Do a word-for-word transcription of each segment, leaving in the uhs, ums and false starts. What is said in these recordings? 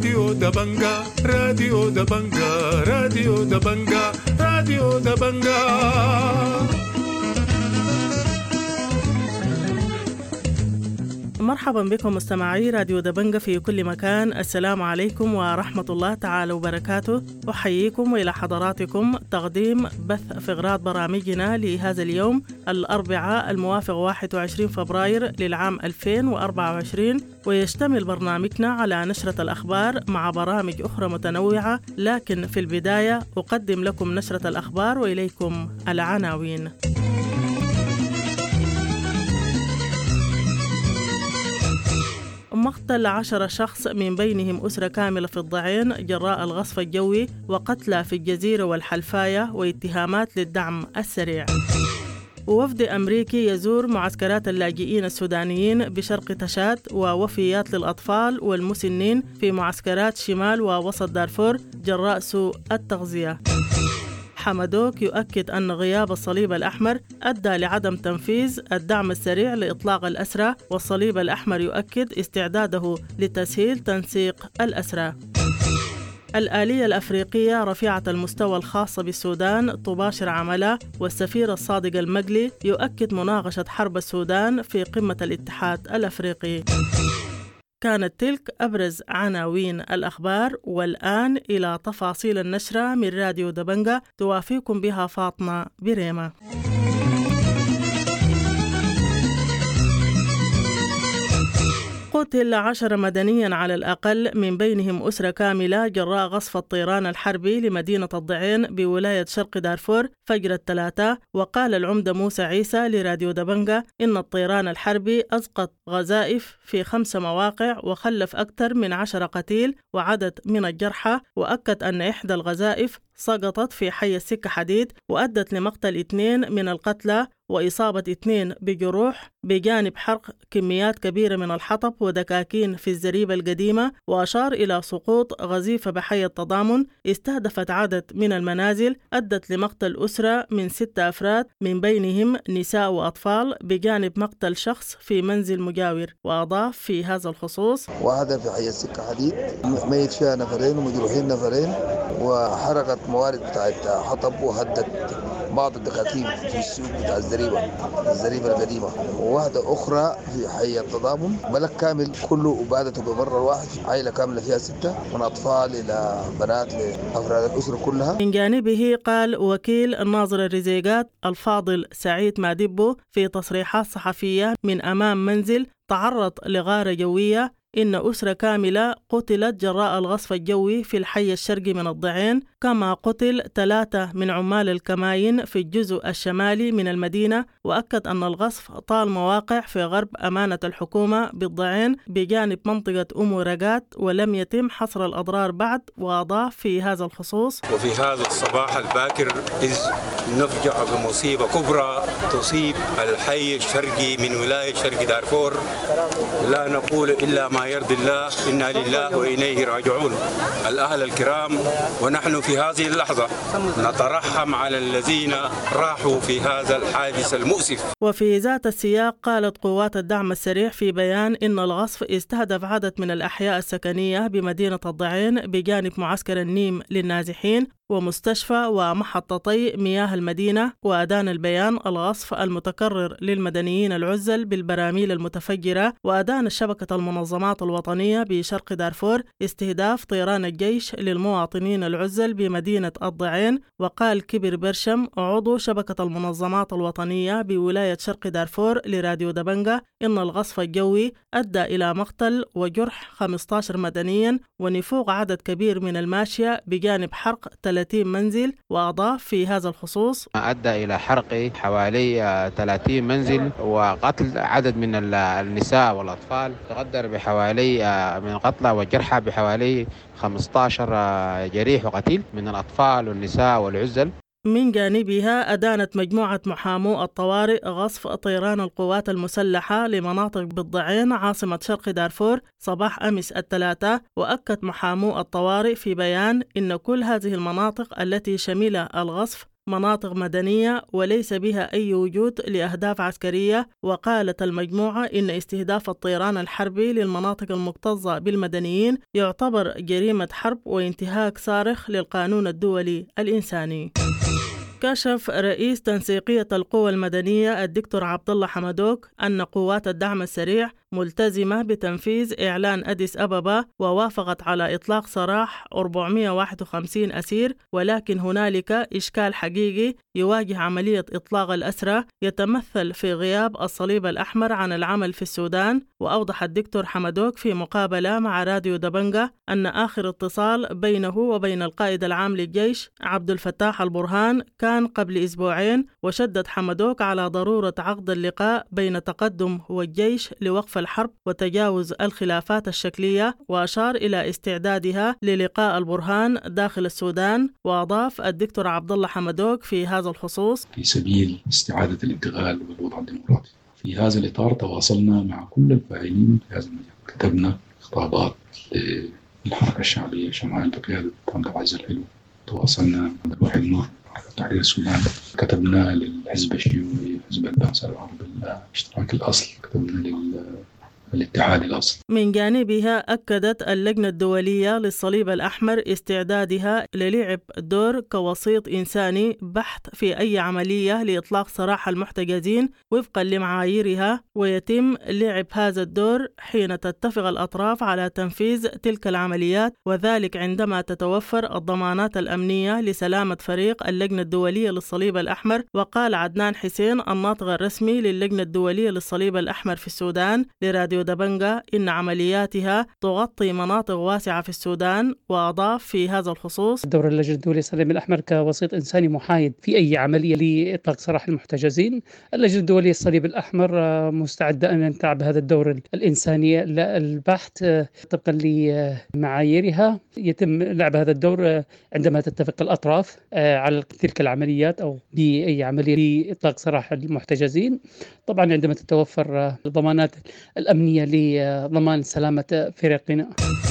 راديو دبنجا راديو دبنجا راديو دبنجا راديو دبنجا. مرحبا بكم مستمعي راديو دبنجا في كل مكان. السلام عليكم ورحمة الله تعالى وبركاته. أحييكم وإلى حضراتكم تقديم بث فقرات برامجنا لهذا اليوم الأربعاء الموافق واحد وعشرين فبراير للعام ألفين وأربعة وعشرين، ويشتمل برنامجنا على نشرة الأخبار مع برامج أخرى متنوعة، لكن في البداية أقدم لكم نشرة الأخبار وإليكم العناوين. مقتل عشرة شخص من بينهم أسرة كاملة في الضعين جراء الغصف الجوي، وقتلى في الجزيرة والحلفاية، واتهامات للدعم السريع. ووفد أمريكي يزور معسكرات اللاجئين السودانيين بشرق تشاد، ووفيات للأطفال والمسنين في معسكرات شمال ووسط دارفور جراء سوء التغذية. حمدوك يؤكد أن غياب الصليب الأحمر أدى لعدم تنفيذ الدعم السريع لإطلاق الأسرى، والصليب الأحمر يؤكد استعداده لتسهيل تنسيق الأسرى. الآلية الأفريقية رفيعة المستوى الخاصة بالسودان تباشر عملها، والسفير الصادق المقلي يؤكد مناقشة حرب السودان في قمة الاتحاد الأفريقي. كانت تلك أبرز عناوين الأخبار، والآن إلى تفاصيل النشرة من راديو دبنجا توافيكم بها فاطمة بريمة. قتل عشر مدنيا على الأقل، من بينهم أسرة كاملة جراء غصف الطيران الحربي لمدينة الضعين بولاية شرق دارفور فجر الثلاثاء. وقال العمدة موسى عيسى لراديو دبنجا إن الطيران الحربي أسقط غزائف في خمس مواقع وخلف أكثر من عشر قتيل وعدد من الجرحى، وأكد أن إحدى الغزائف سقطت في حي السكة حديد وأدت لمقتل اثنين من القتلى وإصابة اثنين بجروح، بجانب حرق كميات كبيرة من الحطب ودكاكين في الزريبة القديمة. وأشار إلى سقوط غزيفة بحي التضامن استهدفت عدد من المنازل أدت لمقتل أسرة من ستة أفراد من بينهم نساء وأطفال، بجانب مقتل شخص في منزل مجاور. وأضاف في هذا الخصوص: واحدة في حي السكة حديد ميت فيها نفرين ومجروحين نفرين، وحرقت موارد بتاعت حطب وهدت بعض الدكاكين في السوق بتاع الزريبة الزريبة القديمة. وواحدة أخرى في حي التضامن بلد كامل كله وبادته بمرة واحد، عائلة كاملة فيها ستة من أطفال إلى بنات لأفراد الأسرة كلها. من جانبه قال وكيل الناظر الرزيقات الفاضل سعيد مادبو في تصريحات صحفية من أمام منزل تعرض لغارة جوية إن أسرة كاملة قتلت جراء الغصف الجوي في الحي الشرقي من الضعين، كما قتل ثلاثة من عمال الكماين في الجزء الشمالي من المدينة. وأكد أن الغصف طال مواقع في غرب أمانة الحكومة بالضعين بجانب منطقة أم ورقات، ولم يتم حصر الأضرار بعد. وأضاف في هذا الخصوص: وفي هذا الصباح الباكر إذ نفجع بمصيبة كبرى تصيب الحي الشرقي من ولاية شرق دارفور، لا نقول إلا ما يرضي الله، إنا لله وإليه راجعون. الأهل الكرام، ونحن في هذه اللحظة نترحم على الذين راحوا في هذا الحادث المؤسف. وفي ذات السياق قالت قوات الدعم السريع في بيان إن الغصف استهدف عدد من الأحياء السكنية بمدينة الضعين بجانب معسكر النيم للنازحين ومستشفى ومحطتي مياه المدينة. وأدان البيان الغصف المتكرر للمدنيين العزل بالبراميل المتفجرة. وأدان شبكة المنظمات الوطنية بشرق دارفور استهداف طيران الجيش للمواطنين العزل بمدينة الضعين. وقال كبر برشم عضو شبكة المنظمات الوطنية بولاية شرق دارفور لراديو دبنجا إن الغصف الجوي أدى إلى مقتل وجرح خمسة عشر مدنيا ونفوق عدد كبير من الماشية بجانب حرق ثلاثين منزل. وأضاف في هذا الخصوص: أدى إلى حرق حوالي ثلاثين منزل وقتل عدد من النساء والأطفال، تقدر بحوالي من قتلى وجرحى بحوالي خمسة عشر جريح وقتيل من الأطفال والنساء والعزل. من جانبها أدانت مجموعة محامو الطوارئ غصف طيران القوات المسلحة لمناطق بالضعين عاصمة شرق دارفور صباح أمس الثلاثاء. وأكد محامو الطوارئ في بيان إن كل هذه المناطق التي شملها الغصف مناطق مدنية وليس بها أي وجود لأهداف عسكرية. وقالت المجموعة إن استهداف الطيران الحربي للمناطق المكتظة بالمدنيين يعتبر جريمة حرب وانتهاك صارخ للقانون الدولي الإنساني. كشف رئيس تنسيقية القوى المدنية الدكتور عبد الله حمدوك أن قوات الدعم السريع ملتزمة بتنفيذ إعلان أديس أبابا ووافقت على إطلاق سراح أربعمائة وواحد وخمسين أسير، ولكن هنالك إشكال حقيقي يواجه عملية إطلاق الأسرى يتمثل في غياب الصليب الأحمر عن العمل في السودان. وأوضح الدكتور حمدوك في مقابلة مع راديو دبنجة أن آخر اتصال بينه وبين القائد العام للجيش عبد الفتاح البرهان كان قبل أسبوعين، وشدد حمدوك على ضرورة عقد اللقاء بين تقدم والجيش لوقف الحرب وتجاوز الخلافات الشكلية، وأشار إلى استعدادها للقاء البرهان داخل السودان. وأضاف الدكتور عبد الله حمدوك في هذا الخصوص: في سبيل استعادة الانتقال والوضع الديمقراطي. في هذا الإطار تواصلنا مع كل الفاعلين في هذا المجال، كتبنا خطابات للحركة الشعبية شمال بقيادة عبد العزيز الحلو، تواصلنا مع الواحد نور تحرير السودان، كتبنا للحزب الشيوعي، حزب البعث العربي، الاشتراك الأصل، كتبنا للاتحاد الأصل. من جانبها أكدت اللجنة الدولية للصليب الأحمر استعدادها للعب دور كوسيط إنساني بحت في أي عملية لإطلاق سراح المحتجزين وفقا لمعاييرها، ويتم لعب هذا الدور حين تتفق الأطراف على تنفيذ تلك العمليات، وذلك عندما تتوفر الضمانات الأمنية لسلامة فريق اللجنة الدولية للصليب الأحمر. وقال عدنان حسين الناطق الرسمي للجنة الدولية للصليب الأحمر في السودان لراديو دبنجة إن عملياتها تغطي مناطق واسعة في السودان. وأضاف في هذا الخصوص: دور اللجنة الدولية للصليب الأحمر كوسيط إنساني محايد في أي عملية لإطلاق سراح المحتجزين. اللجنة الدولية للصليب الأحمر مستعدة أن تلعب هذا الدور الإنساني البحت طبقا لمعاييرها. يتم لعب هذا الدور عندما تتفق الأطراف على تلك العمليات أو بأي عملية لإطلاق سراح المحتجزين، طبعا عندما تتوفر الضمانات الأمنية لضمان سلامة فريقنا.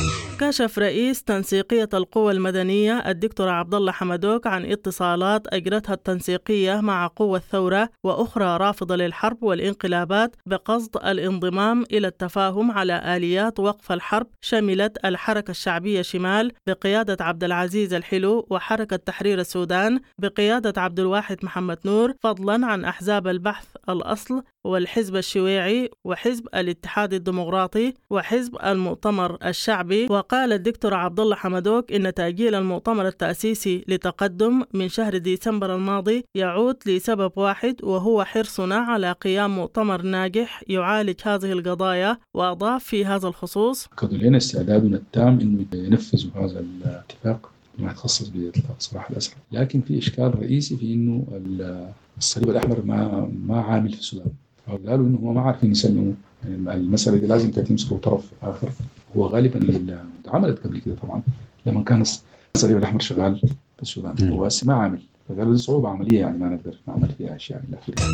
كشف رئيس تنسيقية القوى المدنية الدكتور عبد الله حمدوك عن اتصالات أجرتها التنسيقية مع قوى الثورة وأخرى رافضة للحرب والانقلابات بقصد الانضمام إلى التفاهم على آليات وقف الحرب، شملت الحركة الشعبية شمال بقيادة عبد العزيز الحلو وحركة تحرير السودان بقيادة عبد الواحد محمد نور، فضلا عن أحزاب البحث الأصل والحزب الشيوعي وحزب الاتحاد الديمقراطي وحزب المؤتمر الشعبي. وقال الدكتور عبد الله حمدوك إن تأجيل المؤتمر التأسيسي لتقدم من شهر ديسمبر الماضي يعود لسبب واحد، وهو حرصنا على قيام مؤتمر ناجح يعالج هذه القضايا. وأضاف في هذا الخصوص: كان لنا استعدادنا التام إنه ينفذوا هذا الاتفاق ما يتخصص بإطلاق سراح الأسرى، لكن في إشكال رئيسي في إنه الصليب الأحمر ما ما عامل في السودان. قالوا إنه ما عارفين يسلموا المسألة دي، لازم تمسكوا طرف آخر. هو غالبا اللي عملت قبل كده طبعا لما كان الصليب الأحمر شغال في السودان، هو ما عامل، فقالوا دي صعوبة عملية يعني ما نقدر نعمل فيها أشياء إلى آخره.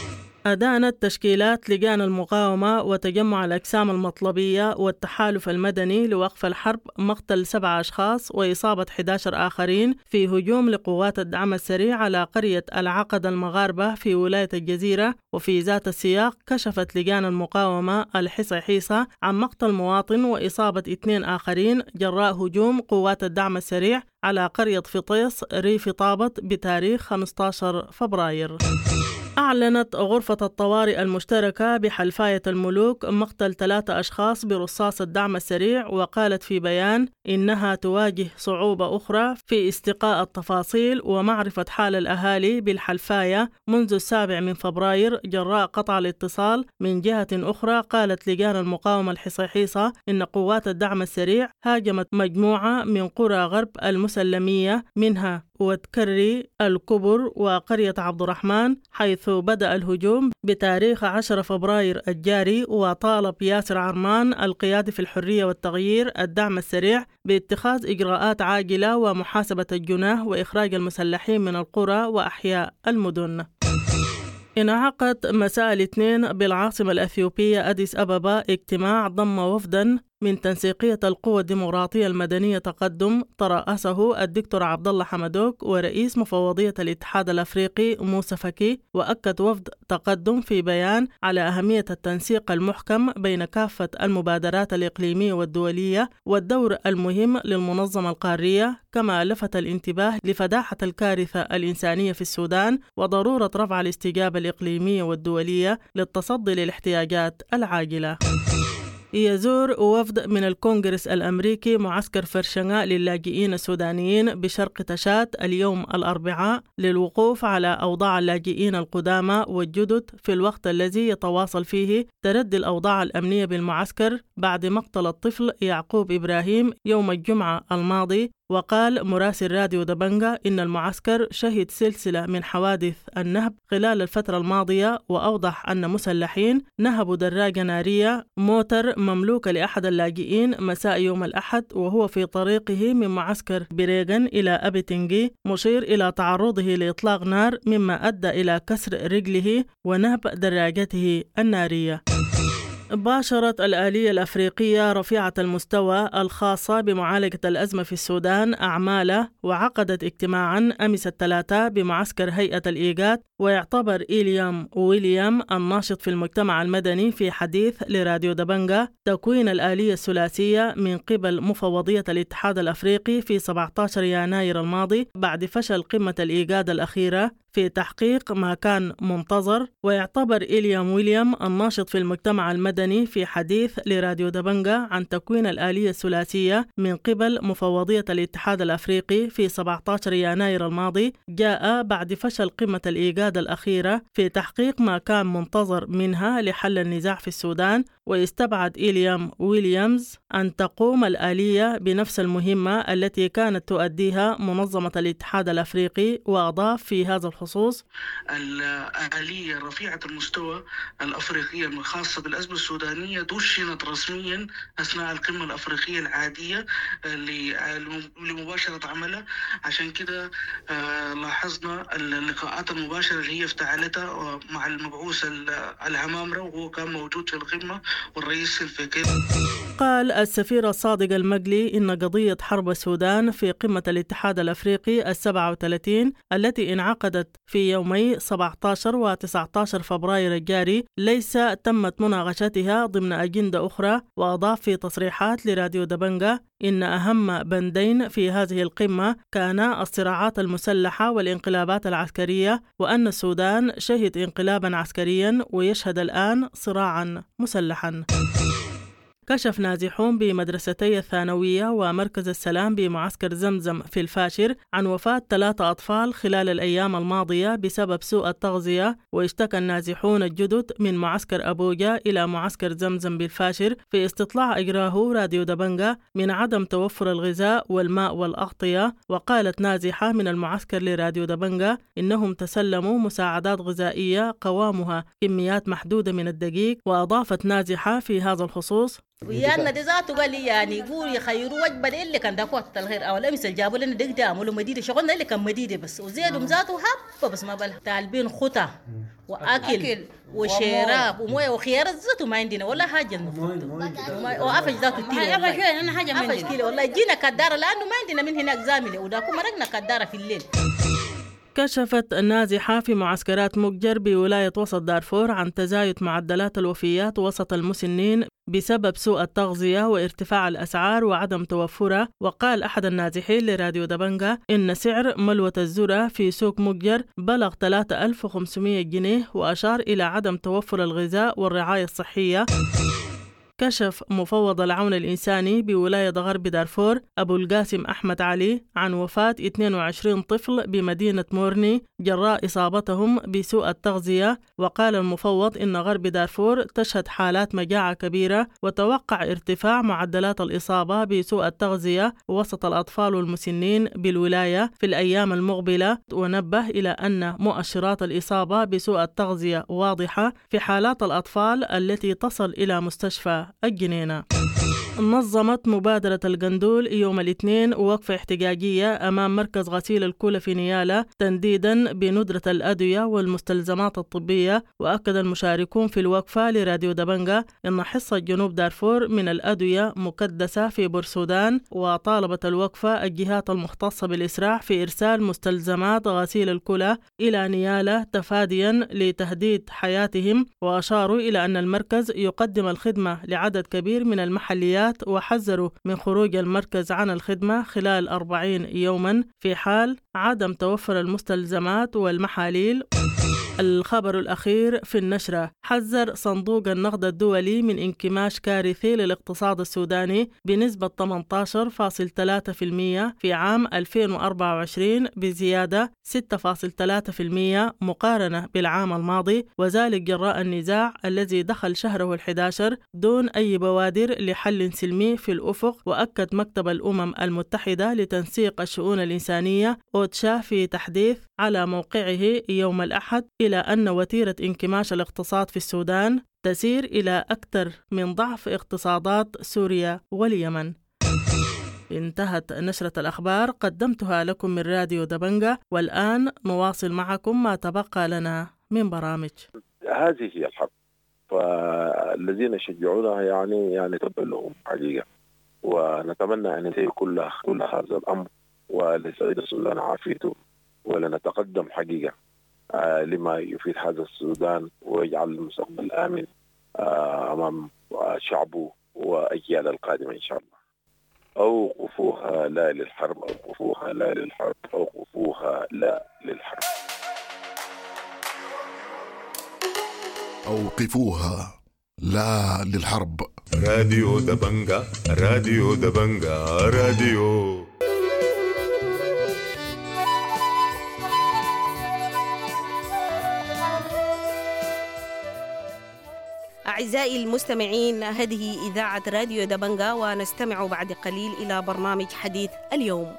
أدانت تشكيلات لجان المقاومة وتجمع الأجسام المطلبية والتحالف المدني لوقف الحرب مقتل سبعة أشخاص وإصابة أحد عشر آخرين في هجوم لقوات الدعم السريع على قرية العقد المغاربة في ولاية الجزيرة. وفي ذات السياق كشفت لجان المقاومة الحصى حيصة عن مقتل مواطن وإصابة اثنين آخرين جراء هجوم قوات الدعم السريع على قرية فطيس ريف طابت بتاريخ خمسة عشر فبراير. أعلنت غرفة الطوارئ المشتركة بحلفاية الملوك مقتل ثلاثة أشخاص برصاص الدعم السريع، وقالت في بيان إنها تواجه صعوبة أخرى في استقاء التفاصيل ومعرفة حال الأهالي بالحلفاية منذ السابع من فبراير جراء قطع الاتصال. من جهة أخرى قالت لجان المقاومة الحصيحيصة إن قوات الدعم السريع هاجمت مجموعة من قرى غرب المسلمية منها وتكري الكبر وقرية عبد الرحمن، حيث بدأ الهجوم بتاريخ عشرة فبراير الجاري. وطالب ياسر عرمان القيادي في الحرية والتغيير الدعم السريع باتخاذ إجراءات عاجلة ومحاسبة الجناه وإخراج المسلحين من القرى وأحياء المدن. انعقد مساء الاثنين بالعاصمة الأثيوبية أديس أبابا اجتماع ضم وفدا من تنسيقية القوى الديمقراطية المدنية تقدم ترأسه الدكتور عبد الله حمدوك ورئيس مفوضية الاتحاد الأفريقي موسى فكي. وأكد وفد تقدم في بيان على أهمية التنسيق المحكم بين كافة المبادرات الإقليمية والدولية والدور المهم للمنظمة القارية، كما لفت الانتباه لفداحة الكارثة الإنسانية في السودان وضرورة رفع الاستجابة الإقليمية والدولية للتصدي للاحتياجات العاجلة. يزور وفد من الكونغرس الأمريكي معسكر فرشنغا للاجئين السودانيين بشرق تشات اليوم الأربعاء للوقوف على أوضاع اللاجئين القدامى والجدد في الوقت الذي يتواصل فيه تردي الأوضاع الأمنية بالمعسكر بعد مقتل الطفل يعقوب إبراهيم يوم الجمعة الماضي. وقال مراسل راديو دبنجا إن المعسكر شهد سلسلة من حوادث النهب خلال الفترة الماضية، وأوضح أن مسلحين نهبوا دراجة نارية موتر مملوكة لأحد اللاجئين مساء يوم الأحد وهو في طريقه من معسكر بريغن إلى أبيتنجي، مشير إلى تعرضه لإطلاق نار مما أدى إلى كسر رجله ونهب دراجته النارية. باشرت الآلية الأفريقية رفيعة المستوى الخاصة بمعالجة الأزمة في السودان أعماله، وعقدت اجتماعا أمس الثلاثاء بمعسكر هيئة الإيجاد. ويعتبر إيليام ويليام الناشط في المجتمع المدني في حديث لراديو دبنجا تكوين الآلية الثلاثية من قبل مفوضية الاتحاد الأفريقي في سبعة عشر يناير الماضي بعد فشل قمة الإيجاد الأخيرة في تحقيق ما كان منتظر. ويعتبر إيليام ويليام الناشط في المجتمع المدني في حديث لراديو دبنجا عن تكوين الآلية الثلاثية من قبل مفوضية الاتحاد الأفريقي في سبعة عشر يناير الماضي جاء بعد فشل قمة الإيجاد الأخيرة في تحقيق ما كان منتظر منها لحل النزاع في السودان. ويستبعد إيليام ويليامز أن تقوم الآلية بنفس المهمة التي كانت تؤديها منظمة الاتحاد الأفريقي. وأضاف في هذا الخصوص: الآلية رفيعة المستوى الأفريقية الخاصة بالأزمة السودانية دشنت رسميا أثناء القمة الأفريقية العادية لمباشرة عملها. عشان كده لاحظنا اللقاءات المباشرة اللي هي افتعلتها مع المبعوث العمامرة وهو كان موجود في القمة والرئيس الفكري. قال السفير الصادق المقلي إن قضية حرب السودان في قمة الاتحاد الأفريقي السبعة وثلاثين التي انعقدت في يومي سبعة عشر و تسعة عشر فبراير الجاري ليس تمت مناقشتها ضمن أجندة أخرى. وأضاف في تصريحات لراديو دبنجا إن أهم بندين في هذه القمة كان الصراعات المسلحة والانقلابات العسكرية، وأن السودان شهد انقلابا عسكريا ويشهد الآن صراعا مسلحا. كشف نازحون بمدرستي الثانوية ومركز السلام بمعسكر زمزم في الفاشر عن وفاة ثلاثة أطفال خلال الأيام الماضية بسبب سوء التغذية. واشتكى النازحون الجدد من معسكر أبوجا إلى معسكر زمزم بالفاشر في استطلاع أجراه راديو دبنجا من عدم توفر الغذاء والماء والأغطية. وقالت نازحة من المعسكر لراديو دبنجا إنهم تسلموا مساعدات غذائية قوامها كميات محدودة من الدقيق. وأضافت نازحة في هذا الخصوص: ويانا دي ذاته قال لي يعني يقول يخيروا وجبه دي اللي كان داكو الخير او الامس جابوا لنا دق تعملوا مديده شغلنا اللي كان مديده بس وزيدوا ذاته حبه بس ما بل طالبين خطه واكل وشراب ومويه وخيار ذاته ما عندنا ولا حاجه المفروض وقفش ذاته تيلي والله شويه انا حاجه ما عندنا والله جينا كداره لانه ما عندنا من هناك زامله وداكو مرقنا كداره في الليل. كشفت النازحة في معسكرات مقجر بولاية وسط دارفور عن تزايد معدلات الوفيات وسط المسنين بسبب سوء التغذية وارتفاع الأسعار وعدم توفرها. وقال أحد النازحين لراديو دبنجا إن سعر ملوة الذرة في سوق مقجر بلغ ثلاثة آلاف وخمسمائة جنيه، وأشار إلى عدم توفر الغذاء والرعاية الصحية. كشف مفوض العون الإنساني بولاية غرب دارفور أبو القاسم أحمد علي عن وفاة اثنين وعشرين طفل بمدينة مورني جراء إصابتهم بسوء التغذية. وقال المفوض إن غرب دارفور تشهد حالات مجاعة كبيرة، وتوقع ارتفاع معدلات الإصابة بسوء التغذية وسط الأطفال والمسنين بالولاية في الأيام المقبلة. ونبه إلى أن مؤشرات الإصابة بسوء التغذية واضحة في حالات الأطفال التي تصل إلى مستشفى الجنينة. نظمت مبادرة القندول يوم الاثنين وقفة احتجاجية أمام مركز غسيل الكلى في نيالا تنديدا بندرة الأدوية والمستلزمات الطبية. وأكد المشاركون في الوقفة لراديو دبنجة أن حصة جنوب دارفور من الأدوية مكدسة في بورسودان، وطالبت الوقفة الجهات المختصة بالإسراع في إرسال مستلزمات غسيل الكلى إلى نيالا تفاديا لتهديد حياتهم. وأشاروا إلى أن المركز يقدم الخدمة لعدد كبير من المحليات، وحذروا من خروج المركز عن الخدمة خلال أربعين يوما في حال عدم توفر المستلزمات والمحاليل. الخبر الأخير في النشرة: حذر صندوق النقد الدولي من انكماش كارثي للاقتصاد السوداني بنسبة ثمانية عشر فاصلة ثلاثة بالمئة في عام ألفين وأربعة وعشرين بزيادة ستة فاصلة ثلاثة بالمئة مقارنة بالعام الماضي، وذلك جراء النزاع الذي دخل شهره الحادي عشر دون أي بوادر لحل سلمي في الأفق. وأكد مكتب الأمم المتحدة لتنسيق الشؤون الإنسانية أوتشا في تحديث على موقعه يوم الأحد إلى أن وتيرة انكماش الاقتصاد في السودان تسير إلى أكثر من ضعف اقتصادات سوريا واليمن. انتهت نشرة الأخبار، قدمتها لكم من راديو دبنجة، والآن نواصل معكم ما تبقى لنا من برامج. هذه هي الحرب، فالذين يشجعونها يعني يعني تبقى لهم حقيقة، ونتمنى أن ينتهي كل كل هذا الأمر ولسعيد السودان عافيته، ولنتقدم حقيقة آه لما يفيد هذا السودان ويجعل المستقبل آمن آه أمام شعبه وأجيال القادمة إن شاء الله. أوقفوها لا للحرب، أوقفوها لا للحرب، أوقفوها لا للحرب. أوقفوها لا للحرب. راديو دبنجة، راديو دبنجة، راديو. أعزائي المستمعين، هذه إذاعة راديو دبنجة، ونستمع بعد قليل إلى برنامج حديث اليوم.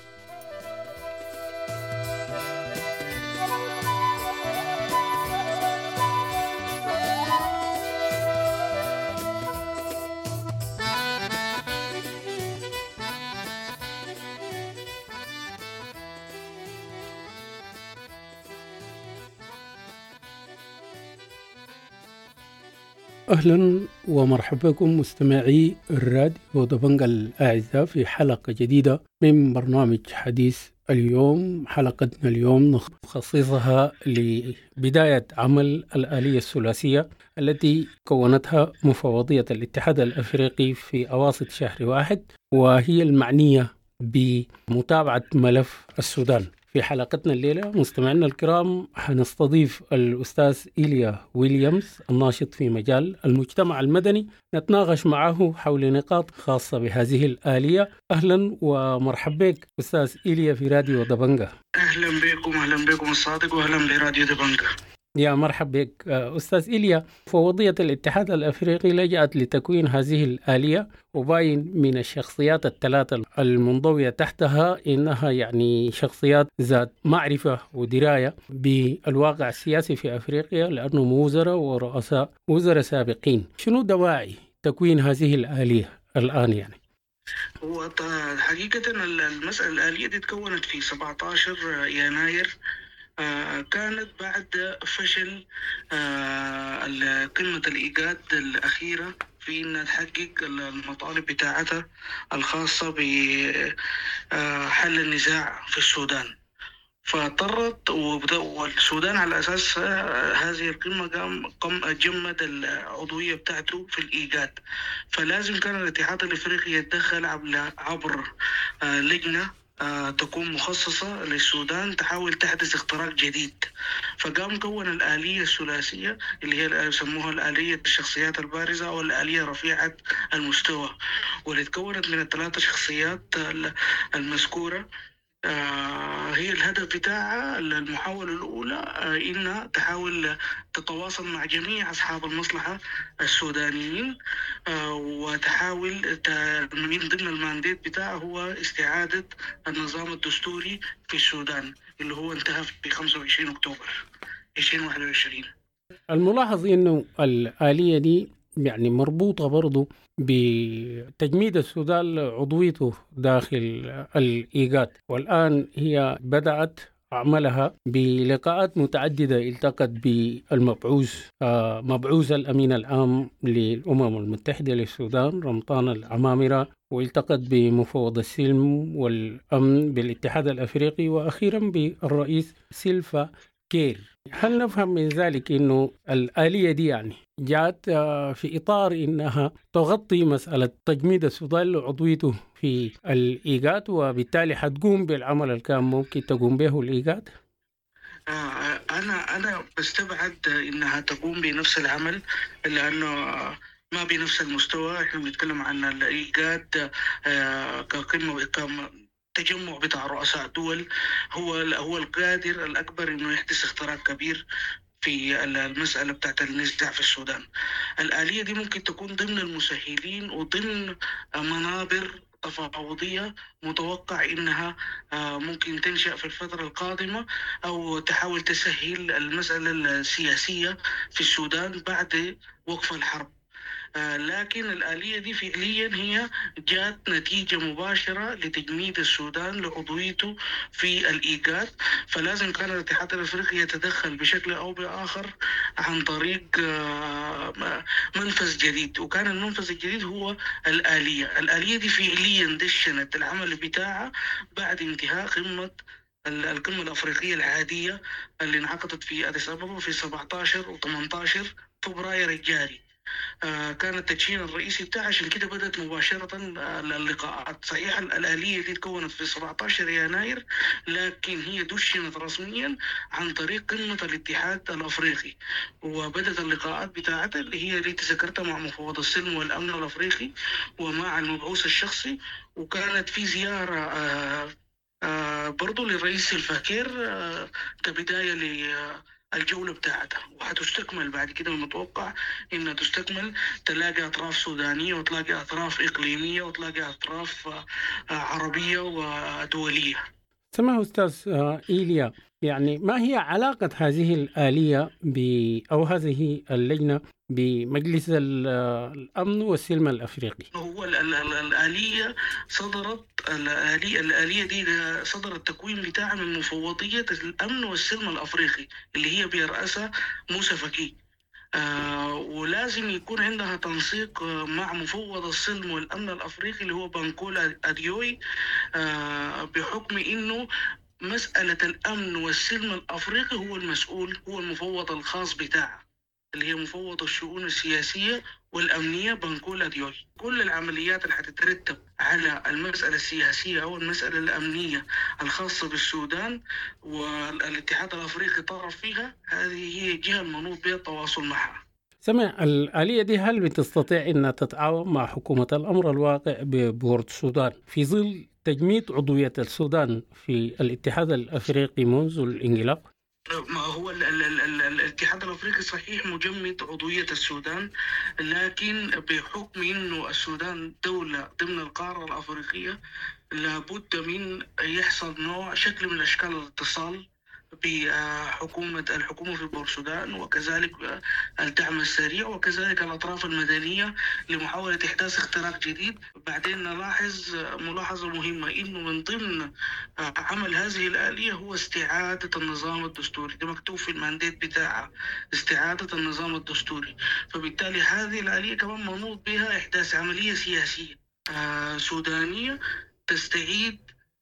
أهلا ومرحبا بكم مستمعي الراديو دبنجة الأعزاء في حلقة جديدة من برنامج حديث اليوم. حلقتنا اليوم نخصصها لبداية عمل الآلية الثلاثية التي كونتها مفوضية الاتحاد الأفريقي في أواسط شهر واحد، وهي المعنية بمتابعة ملف السودان. في حلقتنا الليلة مستمعينا الكرام هنستضيف الأستاذ إيليا ويليامز، الناشط في مجال المجتمع المدني، نتناقش معه حول نقاط خاصة بهذه الآلية. أهلا ومرحبا بك أستاذ إيليا في راديو دبنجة. أهلا بكم، أهلا بكم الصادق، وأهلا براديو دبنجة. يا مرحبا بك أستاذ إيليا. فوضية الاتحاد الأفريقي لجأت لتكوين هذه الآلية، وباين من الشخصيات الثلاثة المنضوية تحتها إنها يعني شخصيات ذات معرفة ودراية بالواقع السياسي في أفريقيا، لأنهم وزراء ورؤساء وزراء سابقين. شنو دواعي تكوين هذه الآلية الآن يعني؟ هو حقيقة المسألة الآلية دي تكونت في سبعة عشر يناير، آه كانت بعد فشل آه قمة الإيجاد الأخيرة في أنها تحقق المطالب بتاعتها الخاصة بحل النزاع في السودان. فاضطرت والسودان على أساس هذه القمة قام قام جمد العضوية بتاعته في الإيجاد، فلازم كان الاتحاد الأفريقي يتدخل عبر آه لجنة آه تكون مخصصة للسودان تحاول تحدث اختراق جديد. فقام كون الآلية الثلاثية اللي هي يسموها الآلية الشخصيات البارزة أو الآلية رفيعة المستوى، واللي تكونت من الثلاثة شخصيات المذكورة. آه هي الهدف بتاعها المحاولة الأولى آه إنها تحاول تتواصل مع جميع أصحاب المصلحة السودانيين، آه وتحاول من ضمن المانديت بتاعها هو استعادة النظام الدستوري في السودان اللي هو انتهى في خمسة وعشرين أكتوبر ألفين وواحد وعشرين. الملاحظ إنه الآلية دي يعني مربوطة برضو بتجميد السودان عضويته داخل الإيجاد، والآن هي بدأت عملها بلقاءات متعددة. التقت بالمبعوث مبعوث الأمين العام للأمم المتحدة للسودان رمضان العمامرة، والتقت بمفوض السلم والأمن بالاتحاد الأفريقي، وأخيرا بالرئيس سيلفا كير. هل نفهم من ذلك أنه الآلية دي يعني جاءت في إطار أنها تغطي مسألة تجميد السودان لعضويته في الإيجاد، وبالتالي حتقوم بالعمل اللي كان ممكن تقوم به الإيجاد؟ أنا أنا بستبعد إنها تقوم بنفس العمل، لأنه ما بنفس المستوى. إحنا بنتكلم عن الإيجاد كقمة تجمع بتاع رؤساء دول، هو هو القادر الأكبر إنه يحدث اختراق كبير في المسألة بتاعت النزاع في السودان. الآلية دي ممكن تكون ضمن المسهلين وضمن منابر تفاوضية متوقع إنها ممكن تنشأ في الفترة القادمة، أو تحاول تسهل المسألة السياسية في السودان بعد وقف الحرب. لكن الآلية دي فعليا هي جات نتيجة مباشرة لتجميد السودان لعضويته في الإيجاد، فلازم كان الاتحاد الأفريقي يتدخل بشكل أو بآخر عن طريق منفذ جديد، وكان المنفذ الجديد هو الآلية. الآلية دي فعليا دشنت العمل بتاعها بعد انتهاء قمة القمة الأفريقية العادية اللي انعقدت في أديس أبابا في سبعة عشر و ثمانية عشر فبراير الجاري. آه كان التدشين الرئيسي بتاعها، عشان كده بدأت مباشرة اللقاءات. صحيح الآلية دي تكونت في سبعة عشر يناير، لكن هي دشنت رسميا عن طريق قمة الاتحاد الأفريقي، وبدأت اللقاءات بتاعتها اللي هي اللي تذكرتها مع مفوض السلم والأمن الأفريقي ومع المبعوث الشخصي. وكانت في زيارة آه آه برضو للرئيس الفاكر آه كبداية ل الجولة بتاعتها، وحتستكمل بعد كده. المتوقع إنها تستكمل، تلاقي أطراف سودانية وتلاقي أطراف إقليمية وتلاقي أطراف عربية ودولية. سمع أستاذ إيليا، يعني ما هي علاقة هذه الآلية ب أو هذه اللجنة بمجلس الأمن والسلم الأفريقي؟ هو الآلية صدرت الآلية, الآلية دي صدر التكوين بتاعها من مفوضية الأمن والسلم الأفريقي اللي هي بيرأسها موسى فكي. آه ولازم يكون عندها تنسيق مع مفوض السلم والأمن الأفريقي اللي هو بانكولا أديوي، آه بحكم إنه مسألة الأمن والسلم الأفريقي هو المسؤول، هو المفوض الخاص بتاعه اللي هي مفوض الشؤون السياسية والأمنية بانكولا ديوي. كل العمليات اللي حتترتب على المسألة السياسية أو المسألة الأمنية الخاصة بالسودان والاتحاد الأفريقي طرف فيها، هذه هي الجهة المنوط بها التواصل معها. سمع الآلية دي هل بتستطيع أن تتعاون مع حكومة الأمر الواقع ببورد السودان في ظل تجميد عضوية السودان في الاتحاد الأفريقي منذ الانقلاب؟ ما هو ال ال ال الاتحاد الأفريقي صحيح مجمد عضوية السودان، لكن بحكم إنه السودان دولة ضمن القارة الأفريقية لابد من يحصل نوع شكل من أشكال الاتصال بحكومة الحكومة في بورسودان، وكذلك الدعم السريع، وكذلك الأطراف المدنية لمحاولة إحداث اختراق جديد. بعدين نلاحظ ملاحظة مهمة إنه من ضمن عمل هذه الآلية هو استعادة النظام الدستوري، ده مكتوب في المانديت بتاعها، استعادة النظام الدستوري. فبالتالي هذه الآلية كمان منوط بها إحداث عملية سياسية سودانية تستعيد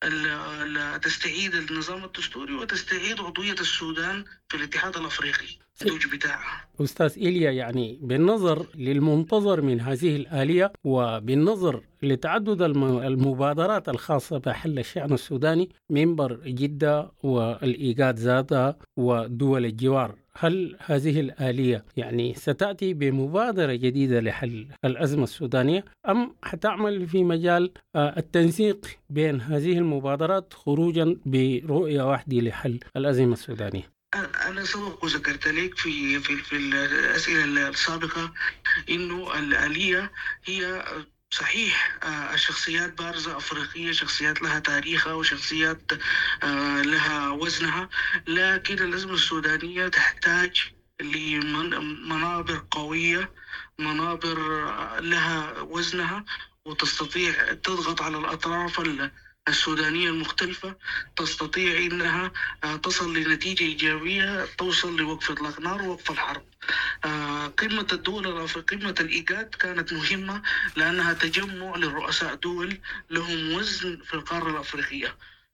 تستعيد النظام الدستوري وتستعيد عضوية السودان في الاتحاد الأفريقي الدوج بتاعها. أستاذ إيليا، يعني بالنظر للمنتظر من هذه الآلية وبالنظر لتعدد المبادرات الخاصة بحل الشأن السوداني، منبر جدة والإيجاد ذاتها ودول الجوار، هل هذه الآلية يعني ستأتي بمبادرة جديدة لحل الأزمة السودانية، أم حتعمل في مجال التنسيق بين هذه المبادرات خروجا برؤية واحدة لحل الأزمة السودانية؟ أنا سبق وذكرت لك في في في الأسئلة السابقة إنه الآلية هي صحيح الشخصيات بارزة أفريقية، شخصيات لها تاريخها وشخصيات لها وزنها، لكن الأزمة السودانية تحتاج لمنابر قوية، منابر لها وزنها وتستطيع تضغط على الأطراف السودانية المختلفة، تستطيع إنها تصل لنتيجة إيجابية توصل لوقف إطلاق نار ووقف الحرب. قمة الدول في قمة الإيجاد كانت مهمة لأنها تجمع لرؤساء دول لهم وزن في القارة الأفريقية.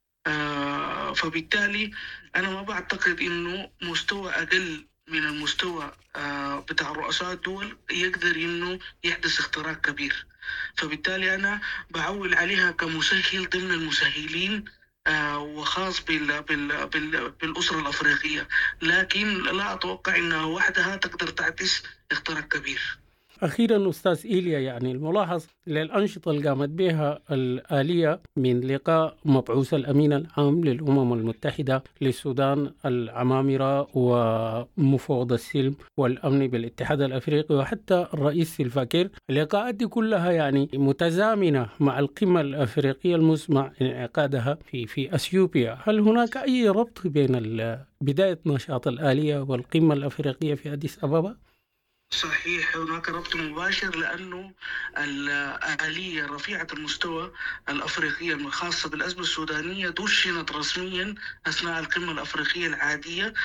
فبالتالي أنا ما بعتقد إنه مستوى أقل من المستوى بتاع رؤساء الدول يقدر إنه يحدث اختراق كبير. فبالتالي أنا بعول عليها كمسهل ضمن المسهلين وخاص بال بال بال بالأسرة الأفريقية، لكن لا أتوقع أنها وحدها تقدر تحدث اختراق كبير. أخيرا أستاذ إيليا، يعني الملاحظ للأنشطة اللي قامت بها الآلية من لقاء مبعوث الأمين العام للأمم المتحدة للسودان العمامرة ومفوض السلم والأمن بالاتحاد الأفريقي وحتى الرئيس سلفاكير، اللقاءات دي كلها يعني متزامنة مع القمة الأفريقية المسمع انعقادها في في أثيوبيا. هل هناك أي ربط بين بداية نشاط الآلية والقمة الأفريقية في أديس أبابا؟ صحيح، هناك ربط مباشر لأنه الآلية رفيعة المستوى الأفريقية الخاصة بالأزمة السودانية دشنت رسميا أثناء القمة الأفريقية العادية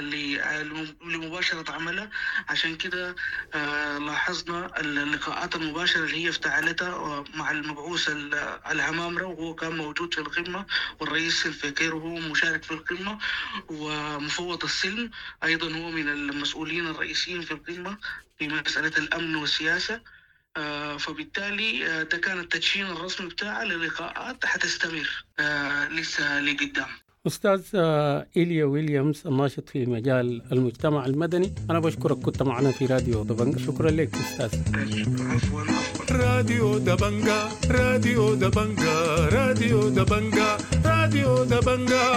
لمباشرة عملها. عشان كده لاحظنا اللقاءات المباشرة اللي هي افتعلتها مع المبعوث العمامرة وهو كان موجود في القمة، والرئيس الفكير وهو مشارك في القمة، ومفوض السلم أيضا هو من المسؤولين الرئيسيين في القمة في مسألة الأمن والسياسة. آه فبالتالي آه ده كان التدشين الرسمي بتاعه للقاءات حتستمر آه لسه لقدام. أستاذ إيليا ويليامز الناشط في مجال المجتمع المدني، أنا بشكرك كنت معنا في راديو دبنجا. شكرا لك أستاذ. عفوا عفوا. راديو دبنجا راديو دبنجا راديو دبنجا راديو دبنجا.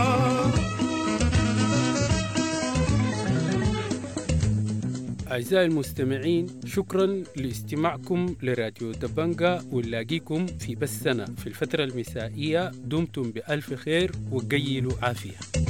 أعزائي المستمعين، شكرا لاستماعكم لراديو دبنجا، ونلاقيكم في بثنا في الفترة المسائية. دمتم بألف خير وقيلوا عافية.